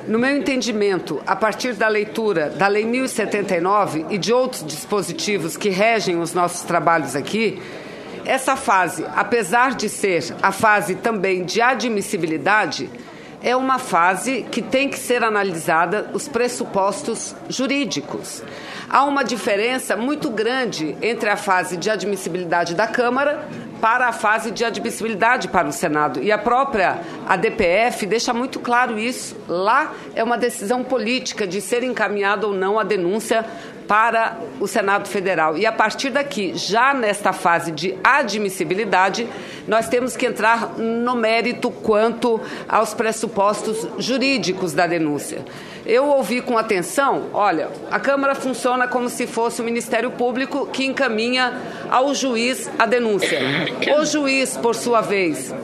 No meu entendimento, a partir da leitura da Lei 1079 e de outros dispositivos que regem os nossos trabalhos aqui, essa fase, apesar de ser a fase também de admissibilidade, é uma fase que tem que ser analisada os pressupostos jurídicos. Há uma diferença muito grande entre a fase de admissibilidade da Câmara para a fase de admissibilidade para o Senado. E a própria ADPF deixa muito claro isso. Lá é uma decisão política de ser encaminhada ou não a denúncia para o Senado Federal. E a partir daqui, já nesta fase de admissibilidade, nós temos que entrar no mérito quanto aos pressupostos jurídicos da denúncia. Eu ouvi com atenção, olha, a Câmara funciona como se fosse o Ministério Público que encaminha ao juiz a denúncia. O juiz, por sua vez,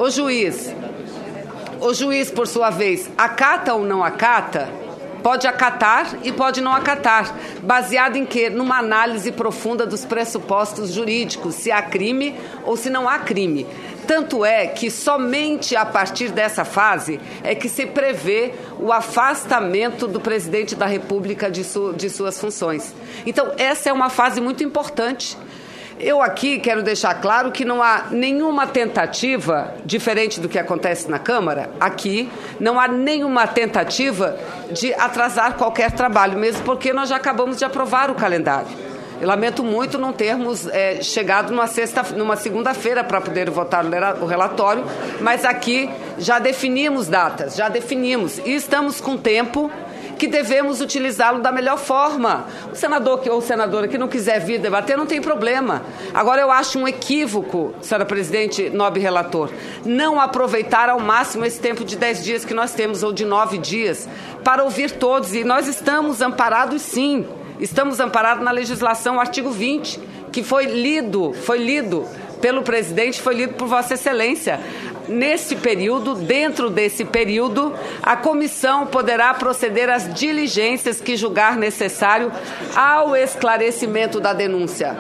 acata ou não acata? Pode acatar e pode não acatar. Baseado em quê? Numa análise profunda dos pressupostos jurídicos, se há crime ou se não há crime. Tanto é que somente a partir dessa fase é que se prevê o afastamento do presidente da República de suas funções. Então, essa é uma fase muito importante. Eu aqui quero deixar claro que não há nenhuma tentativa, diferente do que acontece na Câmara, aqui não há nenhuma tentativa de atrasar qualquer trabalho, mesmo porque nós já acabamos de aprovar o calendário. Eu lamento muito não termos chegado numa segunda-feira para poder votar o relatório, mas aqui já definimos datas, e estamos com tempo que devemos utilizá-lo da melhor forma. O senador ou senadora que não quiser vir debater, não tem problema. Agora, eu acho um equívoco, senhora presidente, nobre relator, não aproveitar ao máximo esse tempo de 10 dias que nós temos, ou de 9 dias, para ouvir todos. E nós estamos amparados, sim. Estamos amparados na legislação, artigo 20, que foi lido pelo presidente, foi lido por Vossa Excelência. Nesse período, dentro desse período, a comissão poderá proceder às diligências que julgar necessário ao esclarecimento da denúncia.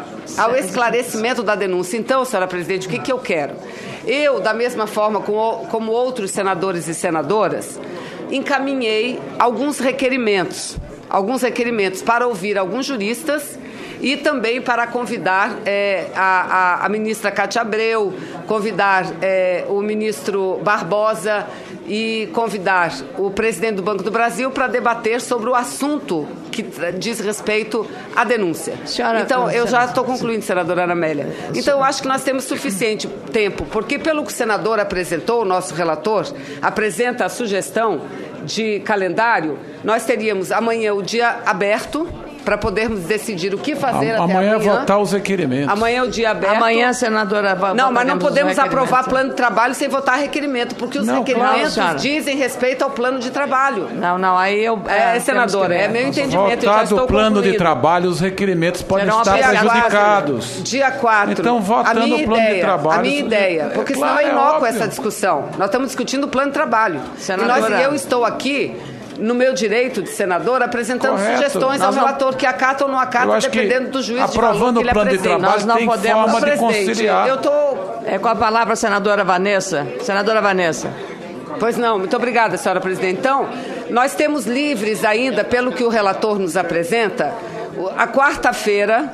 Então, senhora presidente, o que eu quero? Eu, da mesma forma como outros senadores e senadoras, encaminhei alguns requerimentos para ouvir alguns juristas e também para convidar a ministra Cátia Abreu, convidar o ministro Barbosa e convidar o presidente do Banco do Brasil para debater sobre o assunto que diz respeito à denúncia. Então, eu já estou concluindo, senadora Ana Amélia. Então, eu acho que nós temos suficiente tempo, porque pelo que o senador apresentou, o nosso relator apresenta a sugestão de calendário, nós teríamos amanhã o dia aberto para podermos decidir o que fazer até amanhã. Votar os requerimentos. Amanhã é o dia aberto. Amanhã, senadora... Não, mas não podemos aprovar plano de trabalho sem votar requerimento, porque os requerimentos dizem respeito ao plano de trabalho. Não, aí eu... senadora, é meu entendimento, eu já estou concluindo. Votado o plano de trabalho, os requerimentos podem estar prejudicados. Dia 4. Então, votando o plano de trabalho... A minha ideia, porque senão é inócua essa discussão. Nós estamos discutindo o plano de trabalho. Senadora, eu estou aqui no meu direito de senador, apresentando sugestões ao relator que acata ou não acata, dependendo do juiz de valor que ele apresenta. Nós não podemos... forma de conciliar. Eu estou... com a palavra a senadora Vanessa. Senadora Vanessa. Pois não, muito obrigada, senhora presidente. Então, nós temos livres ainda, pelo que o relator nos apresenta, a quarta-feira,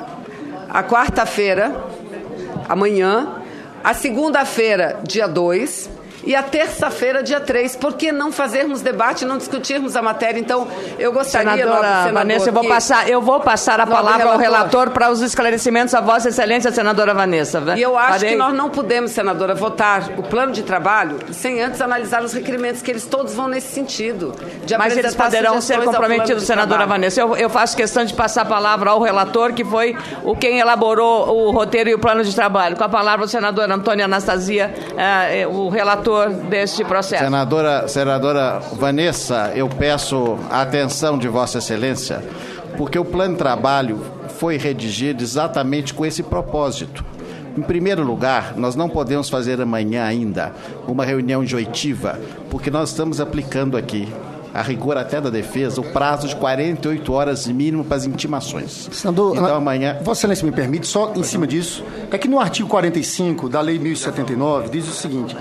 amanhã, a segunda-feira, dia 2, e a terça-feira, dia 3. Por que não fazermos debate e não discutirmos a matéria? Então, eu gostaria... Senadora Vanessa, eu vou passar a palavra ao relator para os esclarecimentos a Vossa Excelência, senadora Vanessa. E eu acho que nós não podemos, senadora, votar o plano de trabalho sem antes analisar os requerimentos, que eles todos vão nesse sentido. Mas eles poderão ser comprometidos, senadora Vanessa. Eu faço questão de passar a palavra ao relator, que foi quem elaborou o roteiro e o plano de trabalho. Com a palavra o senador Antônio Anastasia, o relator deste processo. Senadora Vanessa, eu peço a atenção de Vossa Excelência, porque o plano de trabalho foi redigido exatamente com esse propósito. Em primeiro lugar, nós não podemos fazer amanhã ainda uma reunião de oitiva, porque nós estamos aplicando aqui, a rigor até da defesa, o prazo de 48 horas mínimo para as intimações. Senador, então, amanhã... Vossa Excelência me permite, só em cima disso, é que no artigo 45 da Lei 1079 diz o seguinte: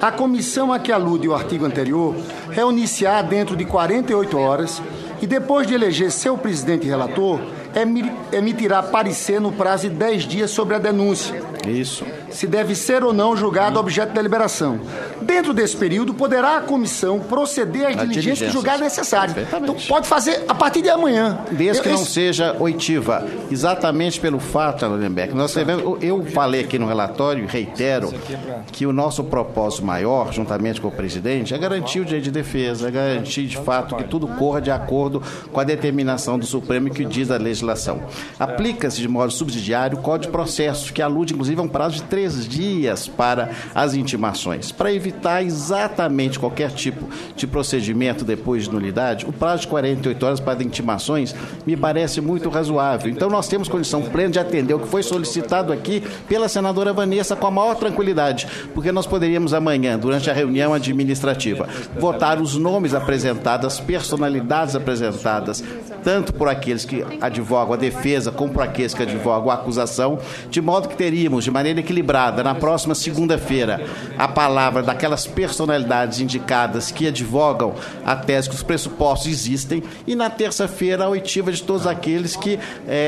A comissão a que alude o artigo anterior reunir-se-á dentro de 48 horas e, depois de eleger seu presidente e relator, emitirá parecer no prazo de 10 dias sobre a denúncia. Isso. Se deve ser ou não julgado objeto de deliberação. Dentro desse período, poderá a comissão proceder às diligências que julgar necessárias. Então, pode fazer a partir de amanhã. Desde que não seja oitiva. Exatamente pelo fato, Lindenberg. Eu falei aqui no relatório e reitero que o nosso propósito maior, juntamente com o presidente, é garantir o direito de defesa, é garantir, de fato, que tudo corra de acordo com a determinação do Supremo que diz a legislação. Aplica-se de modo subsidiário o Código de Processo, que alude, inclusive, a um prazo de 3 dias para as intimações. Para evitar exatamente qualquer tipo de procedimento depois de nulidade, o prazo de 48 horas para intimações me parece muito razoável. Então, nós temos condição plena de atender o que foi solicitado aqui pela senadora Vanessa com a maior tranquilidade, porque nós poderíamos amanhã, durante a reunião administrativa, votar os nomes apresentados, as personalidades apresentadas, tanto por aqueles que advogam a defesa como por aqueles que advogam a acusação, de modo que teríamos, de maneira equilibrada, na próxima segunda-feira, a palavra daquelas personalidades indicadas que advogam a tese que os pressupostos existem, e na terça-feira a oitiva de todos aqueles que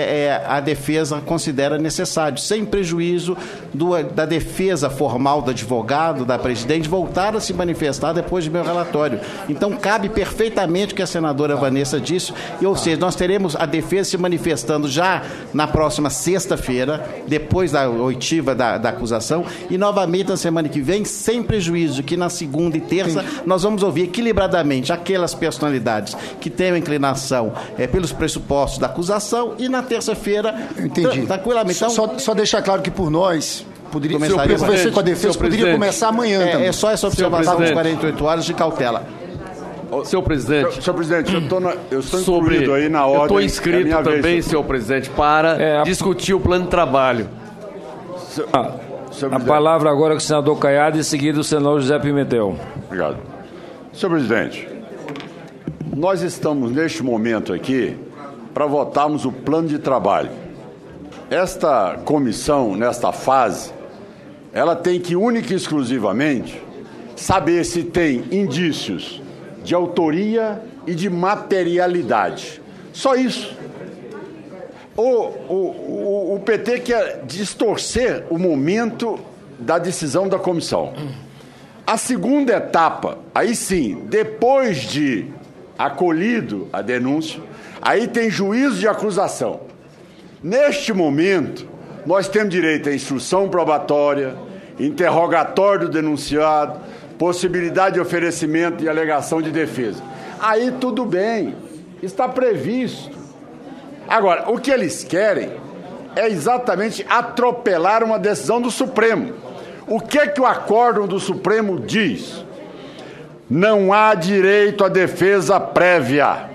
a defesa considera necessário, sem prejuízo da defesa formal do advogado, da presidente, voltar a se manifestar depois de meu relatório. Então, cabe perfeitamente o que a senadora Vanessa disse, ou seja, nós teremos a defesa se manifestando já na próxima sexta-feira, depois da oitiva da acusação, e novamente na semana que vem, sem prejuízo que na segunda e terça nós vamos ouvir equilibradamente aquelas personalidades que têm a inclinação pelos pressupostos da acusação, e na terça-feira, tranquilamente. Então, só deixar claro que por nós poderia começar com a defesa, poderia começar amanhã também. É só essa observação de 48 horas de cautela. Senhor presidente, eu estou incluído aí na ordem. Eu estou inscrito também, senhor presidente, para discutir o plano de trabalho. A palavra agora com o senador Caiado e em seguida o senador José Pimentel. Obrigado. Senhor presidente, nós estamos neste momento aqui para votarmos o plano de trabalho. Esta comissão, nesta fase, ela tem que única e exclusivamente saber se tem indícios de autoria e de materialidade. Só isso. O PT quer distorcer o momento da decisão da comissão. A segunda etapa, aí sim, depois de acolhido a denúncia, aí tem juízo de acusação. Neste momento, nós temos direito à instrução probatória, interrogatório do denunciado, possibilidade de oferecimento e alegação de defesa. Aí tudo bem, está previsto. Agora, o que eles querem é exatamente atropelar uma decisão do Supremo. O que o acórdão do Supremo diz? Não há direito à defesa prévia.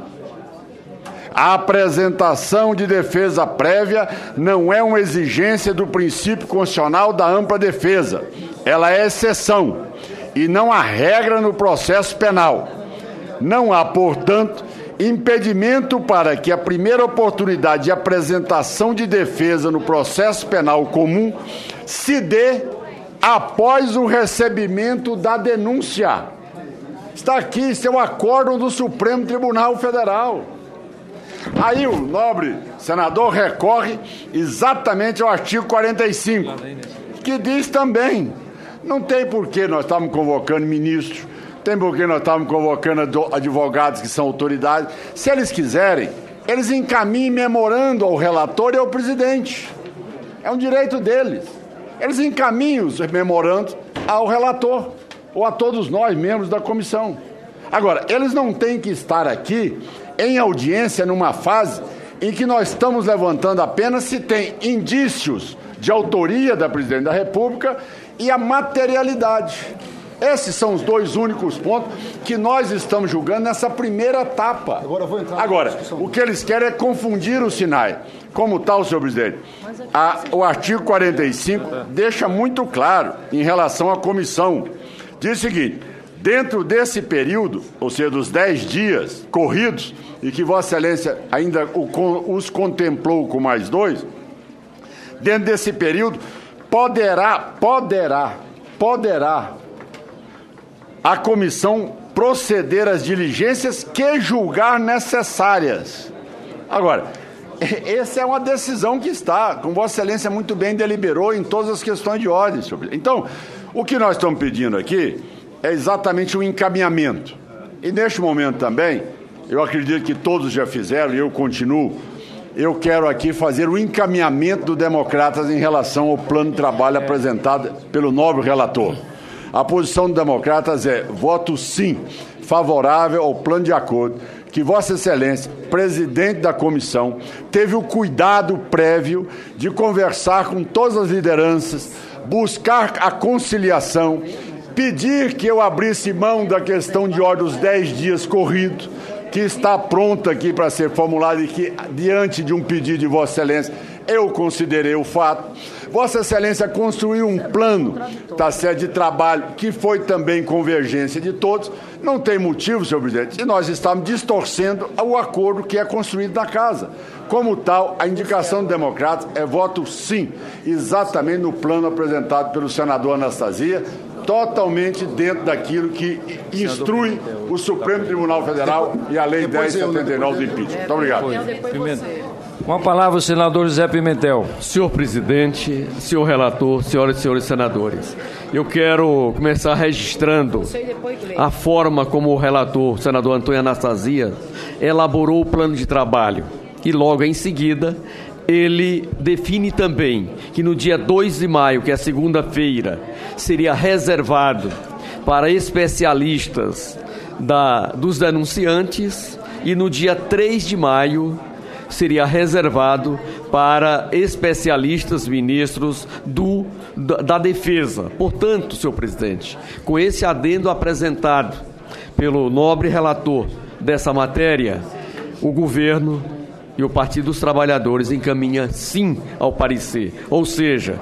A apresentação de defesa prévia não é uma exigência do princípio constitucional da ampla defesa. Ela é exceção e não há regra no processo penal. Não há, portanto, impedimento para que a primeira oportunidade de apresentação de defesa no processo penal comum se dê após o recebimento da denúncia. Está aqui, isso é o acórdão do Supremo Tribunal Federal. Aí o nobre senador recorre exatamente ao artigo 45, que diz também, não tem por que nós estamos convocando ministros, tem por que nós estamos convocando advogados que são autoridades. Se eles quiserem, eles encaminhem memorando ao relator e ao presidente. É um direito deles. Eles encaminham os memorandos ao relator ou a todos nós, membros da comissão. Agora, eles não têm que estar aqui em audiência numa fase em que nós estamos levantando apenas se tem indícios de autoria da presidente da República e a materialidade. Esses são os dois únicos pontos que nós estamos julgando nessa primeira etapa. Agora, o que eles querem é confundir o Sinai. Como tal, senhor presidente? O artigo 45 deixa muito claro em relação à comissão. Diz o seguinte: dentro desse período, ou seja, dos 10 dias corridos, e que Vossa Excelência ainda os contemplou com mais 2, dentro desse período, poderá a comissão proceder às diligências que julgar necessárias. Agora, essa é uma decisão que está, como Vossa Excelência muito bem deliberou em todas as questões de ordem, senhor presidente. Então, o que nós estamos pedindo aqui é exatamente um encaminhamento. E neste momento também, eu acredito que todos já fizeram e eu continuo, eu quero aqui fazer o encaminhamento do Democratas em relação ao plano de trabalho apresentado pelo nobre relator. A posição do Democratas é voto sim, favorável ao plano de acordo, que Vossa Excelência, presidente da comissão, teve o cuidado prévio de conversar com todas as lideranças, buscar a conciliação, pedir que eu abrisse mão da questão de ordem dos 10 dias corridos, que está pronta aqui para ser formulada e que, diante de um pedido de Vossa Excelência, eu considerei o fato. Vossa Excelência construiu um plano, tá certo, de trabalho, que foi também convergência de todos. Não tem motivo, senhor presidente, e nós estamos distorcendo o acordo que é construído na casa. Como tal, a indicação do Democratas é voto sim, exatamente no plano apresentado pelo senador Anastasia, totalmente dentro daquilo que instrui o Supremo Tribunal Federal e a Lei 1079 do impeachment. Muito obrigado. Com a palavra o senador José Pimentel. Senhor presidente, senhor relator, senhoras e senhores senadores, eu quero começar registrando a forma como o relator, o senador Antônio Anastasia, elaborou o plano de trabalho e logo em seguida ele define também que no dia 2 de maio, que é segunda-feira, seria reservado para especialistas dos denunciantes e no dia 3 de maio seria reservado para especialistas ministros da defesa. Portanto, senhor presidente, com esse adendo apresentado pelo nobre relator dessa matéria, o governo e o Partido dos Trabalhadores encaminha sim ao parecer, ou seja,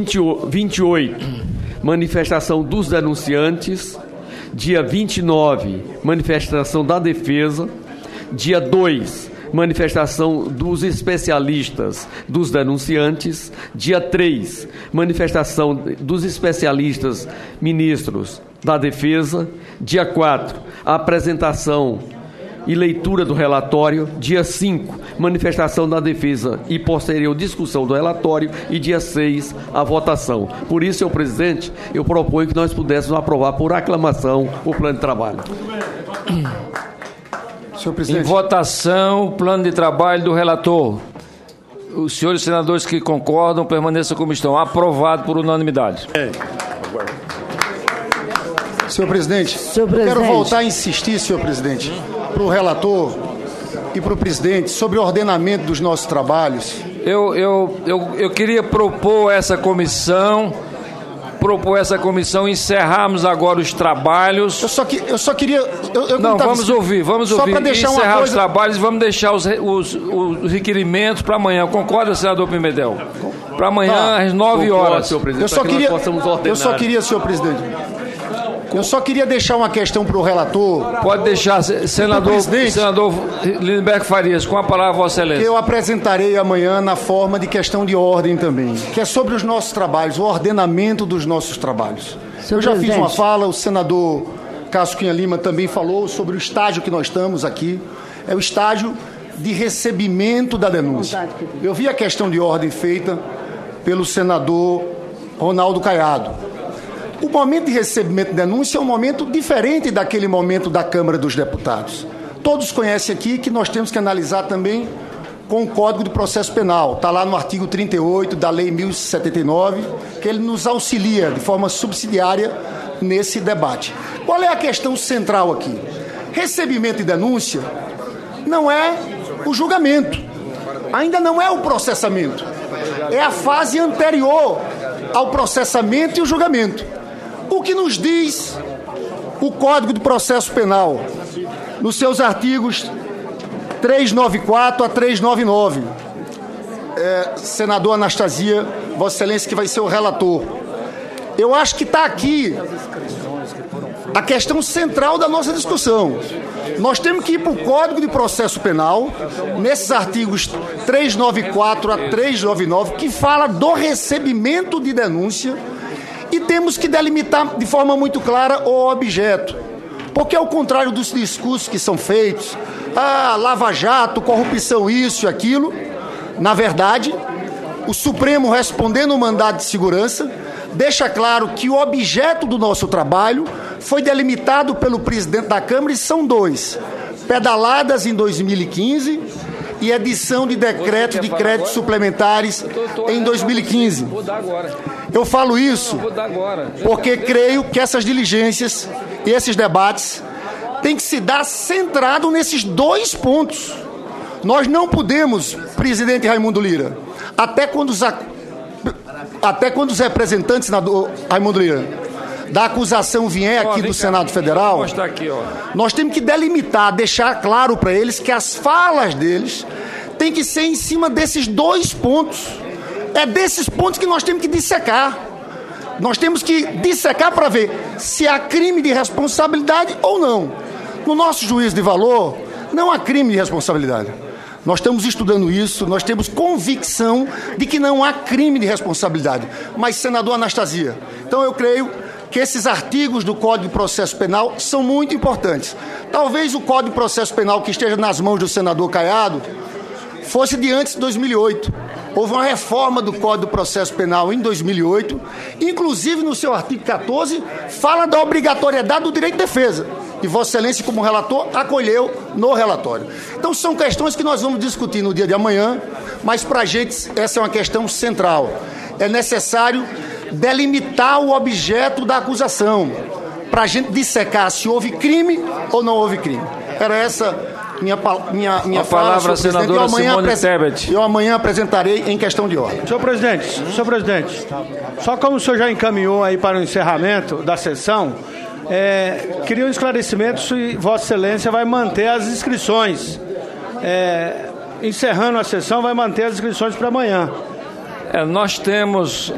28, manifestação dos denunciantes, dia 29, manifestação da defesa, dia 2, manifestação dos especialistas dos denunciantes, dia 3, manifestação dos especialistas ministros da defesa, dia 4, a apresentação e leitura do relatório, dia 5, manifestação da defesa e posterior discussão do relatório e dia 6, a votação. Por isso, senhor presidente, eu proponho que nós pudéssemos aprovar por aclamação o plano de trabalho. Senhor presidente. Em votação, o plano de trabalho do relator. Os senhores senadores que concordam permaneçam como estão. Aprovado por unanimidade. Senhor presidente, quero voltar a insistir, senhor presidente, para o relator e para o presidente sobre o ordenamento dos nossos trabalhos. Eu queria propor essa comissão, encerrarmos agora os trabalhos. Eu só queria... vamos ouvir. Só para deixar encerrar os trabalhos, vamos deixar os requerimentos para amanhã. Concorda, senador Pimentel? Para amanhã, às 9 horas. Senhor presidente, eu só queria, senhor presidente... Eu só queria deixar uma questão para o relator. Pode deixar, senador Lindenberg Farias, com a palavra, Vossa Excelência. Eu apresentarei amanhã na forma de questão de ordem também, que é sobre os nossos trabalhos, o ordenamento dos nossos trabalhos. Eu já fiz uma fala, o senador Cássio Cunha Lima também falou sobre o estágio que nós estamos aqui. É o estágio de recebimento da denúncia. Eu vi a questão de ordem feita pelo senador Ronaldo Caiado. O momento de recebimento de denúncia é um momento diferente daquele momento da Câmara dos Deputados. Todos conhecem aqui que nós temos que analisar também com o Código de Processo Penal. Está lá no artigo 38 da Lei 1079, que ele nos auxilia de forma subsidiária nesse debate. Qual é a questão central aqui? Recebimento de denúncia não é o julgamento, ainda não é o processamento. É a fase anterior ao processamento e o julgamento. O que nos diz o Código de Processo Penal, nos seus artigos 394 a 399, senador Anastasia, Vossa Excelência, que vai ser o relator. Eu acho que está aqui a questão central da nossa discussão. Nós temos que ir para o Código de Processo Penal, nesses artigos 394 a 399, que fala do recebimento de denúncia, e temos que delimitar de forma muito clara o objeto. Porque, ao contrário dos discursos que são feitos, Lava Jato, corrupção, isso e aquilo, na verdade, o Supremo, respondendo o mandado de segurança, deixa claro que o objeto do nosso trabalho foi delimitado pelo presidente da Câmara e são 2: pedaladas em 2015 e edição de decretos de créditos suplementares em 2015. Eu falo isso porque creio que essas diligências e esses debates têm que se dar centrado nesses 2 pontos. Nós não podemos, presidente Raimundo Lira, até quando os representantes, senador Raimundo Lira, da acusação vier aqui do Senado Federal, nós temos que delimitar, deixar claro para eles que as falas deles têm que ser em cima desses 2 pontos. É desses pontos que nós temos que dissecar. Nós temos que dissecar para ver se há crime de responsabilidade ou não. No nosso juízo de valor, não há crime de responsabilidade. Nós estamos estudando isso, nós temos convicção de que não há crime de responsabilidade. Mas, senador Anastasia, então eu creio que esses artigos do Código de Processo Penal são muito importantes. Talvez o Código de Processo Penal que esteja nas mãos do senador Caiado fosse de antes de 2008. Houve uma reforma do Código do Processo Penal em 2008, inclusive no seu artigo 14, fala da obrigatoriedade do direito de defesa. E Vossa Excelência, como relator, acolheu no relatório. Então, são questões que nós vamos discutir no dia de amanhã, mas para a gente essa é uma questão central. É necessário delimitar o objeto da acusação, para a gente dissecar se houve crime ou não houve crime. Era essa minha fala, palavra, senadora Simone Tebet. Eu amanhã apresentarei em questão de ordem. Senhor presidente, só como o senhor já encaminhou aí para o encerramento da sessão, queria um esclarecimento se Vossa Excelência vai manter as inscrições. Encerrando a sessão, vai manter as inscrições para amanhã. Nós temos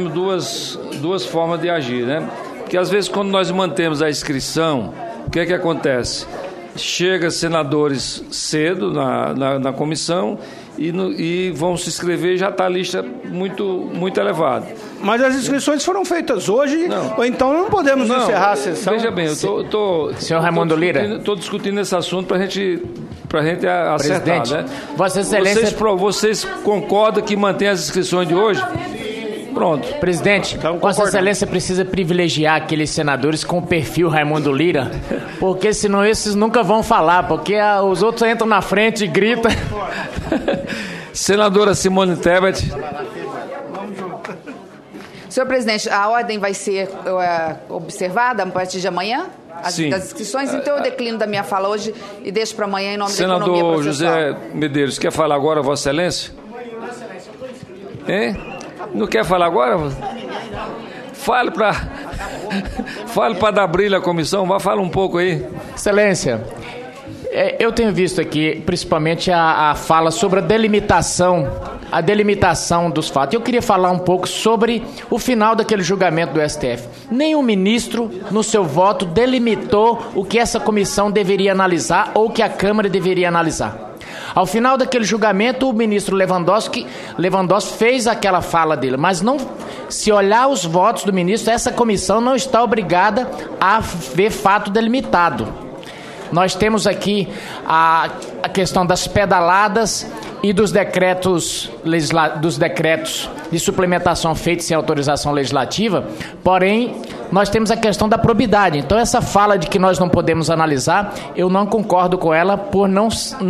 duas formas de agir, né? Porque às vezes quando nós mantemos a inscrição, o que é que acontece? Chega senadores cedo na comissão e vão se inscrever e já está a lista muito elevada. Mas as inscrições foram feitas hoje, ou então não podemos encerrar a sessão? Veja bem, senhor Raimundo Lira, estou discutindo esse assunto para a gente acertar, né? Vossa Excelência... Vocês concordam que mantém as inscrições de hoje? Pronto. Presidente, então, Vossa Excelência precisa privilegiar aqueles senadores com o perfil Raimundo Lira, porque senão esses nunca vão falar, porque os outros entram na frente e gritam. Senadora Simone Tebet. Senhor presidente, a ordem vai ser observada a partir de amanhã? Das inscrições? Então eu declino da minha fala hoje e deixo para amanhã em nome da economia processual. Senador José Medeiros, quer falar agora, Vossa Excelência? Não quer falar agora? Fale para dar brilho à comissão, fala um pouco aí. Excelência, eu tenho visto aqui, principalmente a fala sobre a delimitação dos fatos. Eu queria falar um pouco sobre o final daquele julgamento do STF. Nenhum ministro, no seu voto, delimitou o que essa comissão deveria analisar ou que a Câmara deveria analisar. Ao final daquele julgamento, o ministro Lewandowski fez aquela fala dele, mas não, se olhar os votos do ministro, essa comissão não está obrigada a ver fato delimitado. Nós temos aqui a questão das pedaladas e dos decretos de suplementação feitos sem autorização legislativa, porém, nós temos a questão da probidade. Então, essa fala de que nós não podemos analisar, eu não concordo com ela por não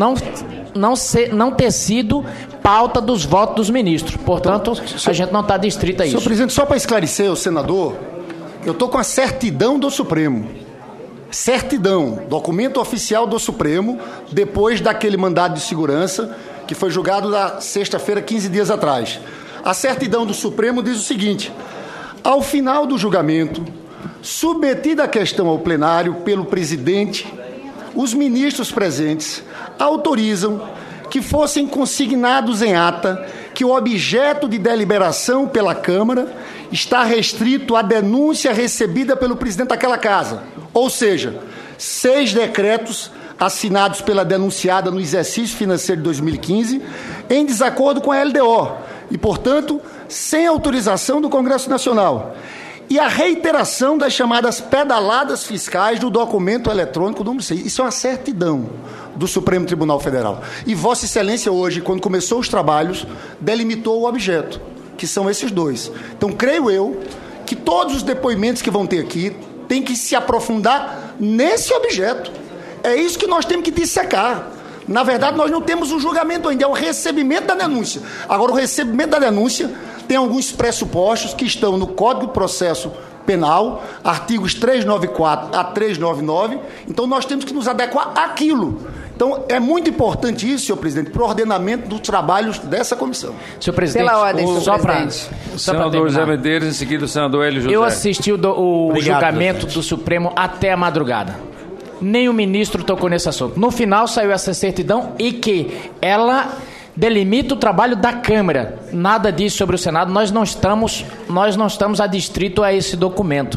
ter sido pauta dos votos dos ministros. Portanto, a gente não está distrito a isso. Senhor presidente, só para esclarecer o senador, eu estou com a certidão do Supremo. Certidão, documento oficial do Supremo, depois daquele mandado de segurança que foi julgado na sexta-feira, 15 dias atrás. A certidão do Supremo diz o seguinte: ao final do julgamento, submetida a questão ao plenário pelo presidente, os ministros presentes autorizam que fossem consignados em ata que o objeto de deliberação pela Câmara está restrito à denúncia recebida pelo presidente daquela casa. Ou seja, 6 decretos assinados pela denunciada no exercício financeiro de 2015, em desacordo com a LDO e, portanto, sem autorização do Congresso Nacional. e a reiteração das chamadas pedaladas fiscais do documento eletrônico número 6. Isso é uma certidão do Supremo Tribunal Federal. E Vossa Excelência hoje, quando começou os trabalhos, delimitou o objeto, que são esses dois. Então, creio eu que todos os depoimentos que vão ter aqui têm que se aprofundar nesse objeto. É isso que nós temos que dissecar. Na verdade, nós não temos o julgamento ainda, é o recebimento da denúncia. Agora, o recebimento da denúncia tem alguns pressupostos que estão no Código de Processo Penal, artigos 394 a 399, então nós temos que nos adequar àquilo. Então, é muito importante isso, senhor presidente, para o ordenamento dos trabalhos dessa comissão. Senhor presidente, pela ordem, senhor presidente. Senador José Medeiros, em seguida o senador Hélio José. Eu assisti o julgamento do Supremo até a madrugada. Nem o ministro tocou nesse assunto. No final saiu essa certidão e que ela delimita o trabalho da Câmara. Nada disso sobre o Senado. Nós não estamos adstrito a esse documento.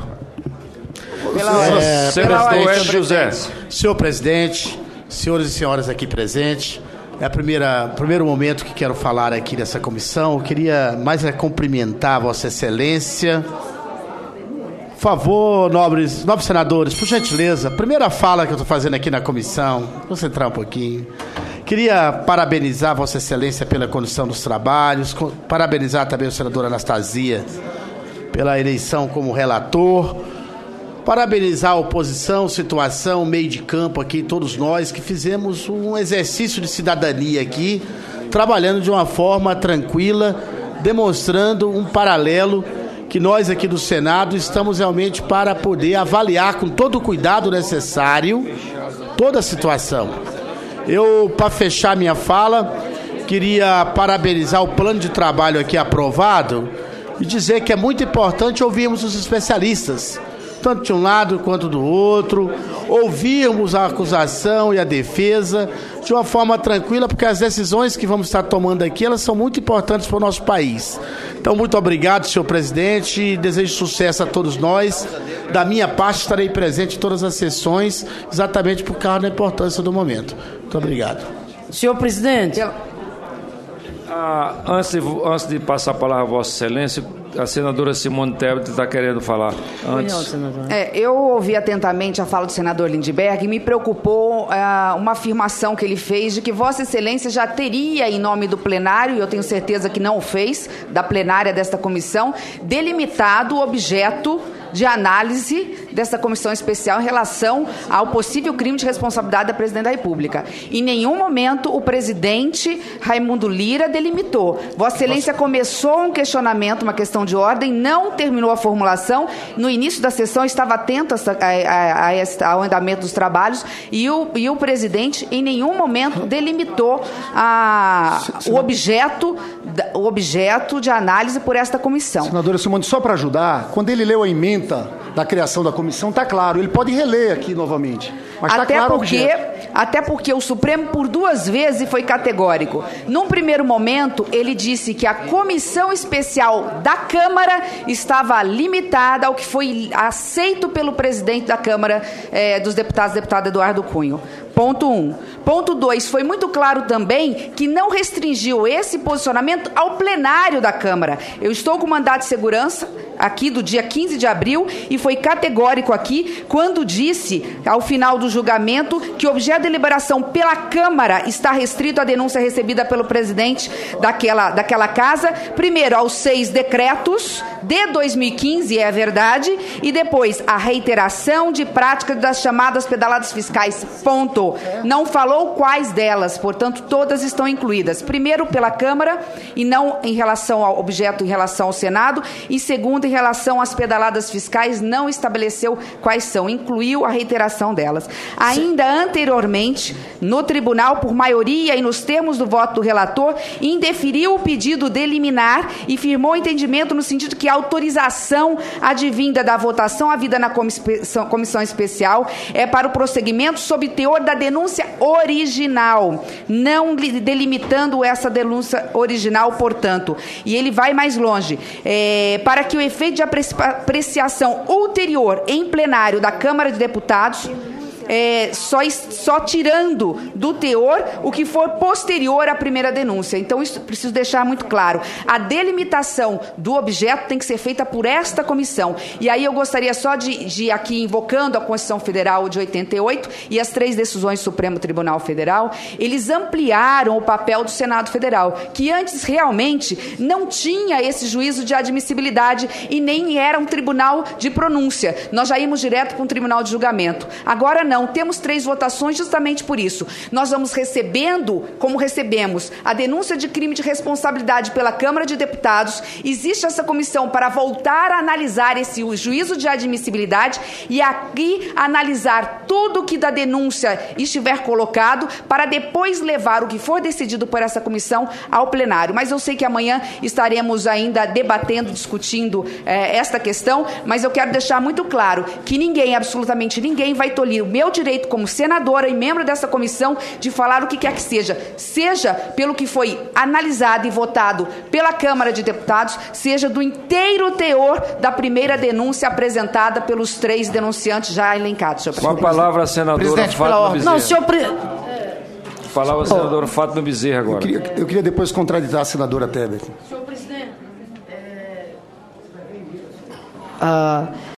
Senador Hélio José. Senhor presidente, senhores e senhoras aqui presentes, é o primeiro momento que quero falar aqui nessa comissão. Eu queria mais cumprimentar Vossa Excelência. Por favor, nobres senadores, por gentileza, primeira fala que eu estou fazendo aqui na comissão, vou centrar um pouquinho. Queria parabenizar Vossa Excelência pela condução dos trabalhos, parabenizar também o senador Anastasia pela eleição como relator, parabenizar a oposição, situação, meio de campo aqui, todos nós que fizemos um exercício de cidadania aqui, trabalhando de uma forma tranquila, demonstrando um paralelo que nós aqui do Senado estamos realmente para poder avaliar com todo o cuidado necessário toda a situação. Eu, para fechar minha fala, queria parabenizar o plano de trabalho aqui aprovado e dizer que é muito importante ouvirmos os especialistas, tanto de um lado quanto do outro, ouvirmos a acusação e a defesa de uma forma tranquila, porque as decisões que vamos estar tomando aqui, elas são muito importantes para o nosso país. Então, muito obrigado, senhor presidente, e desejo sucesso a todos nós. Da minha parte, estarei presente em todas as sessões, exatamente por causa da importância do momento. Muito obrigado. Senhor presidente. Antes de passar a palavra a Vossa Excelência, a senadora Simone Tebet está querendo falar. Antes. Eu ouvi atentamente a fala do senador Lindbergh e me preocupou uma afirmação que ele fez de que Vossa Excelência já teria, em nome do plenário, e eu tenho certeza que não o fez, da plenária desta comissão, delimitado o objeto de análise dessa comissão especial em relação ao possível crime de responsabilidade da Presidente da República. Em nenhum momento o presidente Raimundo Lira delimitou. Vossa Excelência começou um questionamento, uma questão de ordem, não terminou a formulação. No início da sessão estava atento ao andamento dos trabalhos e o presidente em nenhum momento delimitou o objeto de análise por esta comissão. Senadora Simone, só para ajudar, quando ele leu a emenda da criação da comissão, está claro, ele pode reler aqui novamente, mas está claro o objeto. Até porque o Supremo, por 2 vezes, foi categórico. Num primeiro momento, ele disse que a comissão especial da Câmara estava limitada ao que foi aceito pelo presidente da Câmara dos Deputados, deputado Eduardo Cunha. Ponto 1. Ponto 2, foi muito claro também que não restringiu esse posicionamento ao plenário da Câmara. Eu estou com mandato de segurança aqui do dia 15 de abril e foi categórico aqui quando disse, ao final do julgamento, que o objeto de deliberação pela Câmara está restrito à denúncia recebida pelo presidente daquela casa, primeiro aos 6 decretos de 2015, é a verdade, e depois a reiteração de prática das chamadas pedaladas fiscais, ponto. Não falou quais delas, portanto, todas estão incluídas. Primeiro, pela Câmara, e não em relação ao objeto, em relação ao Senado, e segundo, em relação às pedaladas fiscais, não estabeleceu quais são, incluiu a reiteração delas. Ainda anteriormente, no tribunal, por maioria e nos termos do voto do relator, indeferiu o pedido de liminar e firmou entendimento no sentido que a autorização advinda da votação havida na comissão especial é para o prosseguimento sob teor da denúncia original, não delimitando essa denúncia original, portanto. E ele vai mais longe. Para que o efeito de apreciação ulterior em plenário da Câmara de Deputados só tirando do teor o que for posterior à primeira denúncia. Então, isso preciso deixar muito claro. A delimitação do objeto tem que ser feita por esta comissão. E aí eu gostaria só de aqui, invocando a Constituição Federal de 88 e as 3 decisões do Supremo Tribunal Federal, eles ampliaram o papel do Senado Federal, que antes realmente não tinha esse juízo de admissibilidade e nem era um tribunal de pronúncia. Nós já íamos direto para um tribunal de julgamento. Agora não, temos 3 votações justamente por isso. Nós vamos recebendo, como recebemos, a denúncia de crime de responsabilidade pela Câmara de Deputados. Existe essa comissão para voltar a analisar esse juízo de admissibilidade e aqui analisar tudo que da denúncia estiver colocado para depois levar o que for decidido por essa comissão ao plenário. Mas eu sei que amanhã estaremos ainda debatendo, discutindo esta questão, mas eu quero deixar muito claro que ninguém, absolutamente ninguém, vai tolir o meu direito como senadora e membro dessa comissão de falar o que quer que seja pelo que foi analisado e votado pela Câmara de Deputados, seja do inteiro teor da primeira denúncia apresentada pelos 3 denunciantes já elencados, senhor presidente. Com a palavra, a senadora Fátima Bezerra. Não, senhor Palavra, a senadora Fátima Bezerra agora. Eu queria depois contraditar a senadora Tebet. Senhor presidente,